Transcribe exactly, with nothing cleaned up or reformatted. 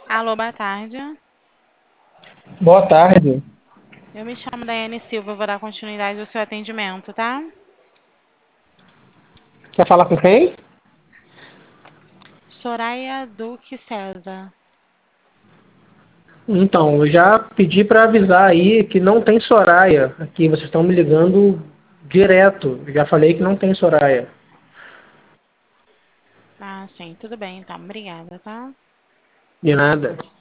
Alô, boa tarde. Boa tarde. Eu me chamo Daiane Silva, vou dar continuidade ao seu atendimento, tá? Quer falar com quem? Soraya Duque César. Então, eu já pedi para avisar aí que não tem Soraya. Aqui vocês estão me ligando direto. Já falei que não tem Soraya. Ah, sim, tudo bem, então. Obrigada, tá? De nada.